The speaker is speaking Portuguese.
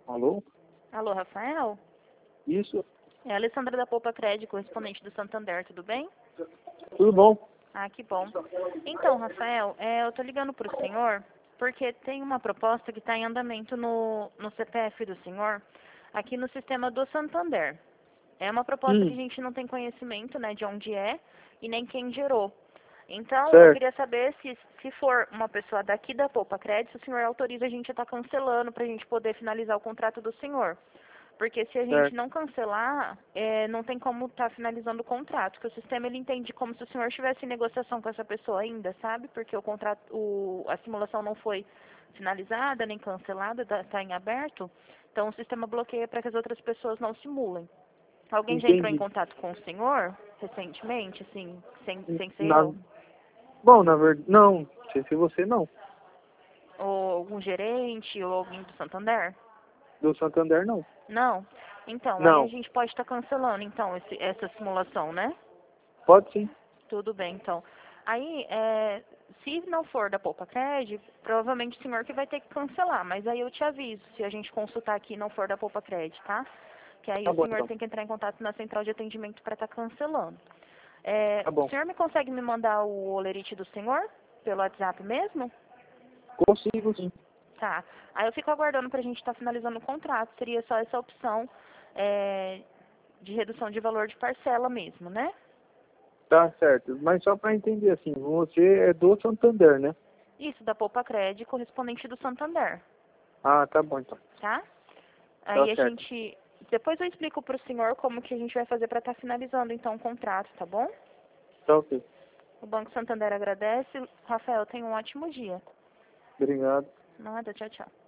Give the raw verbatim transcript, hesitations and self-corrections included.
Alô? Alô, Rafael? Isso? É a Alessandra da Poupa Crédito, correspondente do Santander, tudo bem? Tudo bom? Ah, que bom. Então, Rafael, é, eu tô ligando pro senhor porque tem uma proposta que está em andamento no, no C P F do senhor, aqui no sistema do Santander. É uma proposta que a Hum, gente não tem conhecimento, né, de onde é e nem quem gerou. Então, eu certo. queria saber se, se for uma pessoa daqui da Poupa Crédito, o senhor autoriza a gente a estar cancelando para a gente poder finalizar o contrato do senhor. Porque se a gente Certo. não cancelar, é, não tem como estar finalizando o contrato, porque o sistema ele entende como se o senhor estivesse em negociação com essa pessoa ainda, sabe? Porque o contrato, o, a simulação não foi finalizada nem cancelada, está em aberto. Então o sistema bloqueia para que as outras pessoas não simulem. Alguém já entrou em Entendi. contato com o senhor recentemente, assim, sem, sem ser Na... eu? Bom, na verdade, não. Se se você não. Ou algum gerente ou alguém do Santander? Do Santander, não. Não? Então, aí a Não. gente pode estar cancelando, então, esse, essa simulação, né? Pode sim. Tudo bem, então. Aí, é, se não for da Poupa Cred, provavelmente o senhor que vai ter que cancelar, mas aí eu te aviso, se a gente consultar aqui e não for da Poupa Cred, tá? Que aí Tá o bom, senhor então. tem que entrar em contato na central de atendimento para estar cancelando. É, Tá o bom. senhor me consegue me mandar o olerite do senhor? Pelo WhatsApp mesmo? Consigo sim. Tá. Aí eu fico aguardando para a gente estar finalizando o contrato. Seria só essa opção é, de redução de valor de parcela mesmo, né? Tá certo. Mas só para entender assim, você é do Santander, né? Isso, da Poupa Cred, correspondente do Santander, Ah, tá bom então. tá? Tá Aí a certo. gente... Depois eu explico para o senhor como que a gente vai fazer para estar finalizando, então, o contrato, tá bom? Tá ok. O Banco Santander agradece. Rafael, tenha um ótimo dia. Obrigado. Nada, tchau, tchau.